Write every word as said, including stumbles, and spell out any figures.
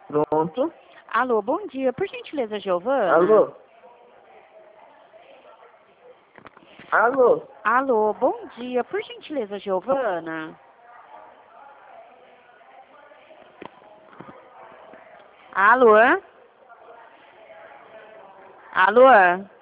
Pronto. Alô, bom dia. Por gentileza, Giovana? Alô? Alô? Alô, bom dia. Por gentileza, Giovana? Alô? Alô?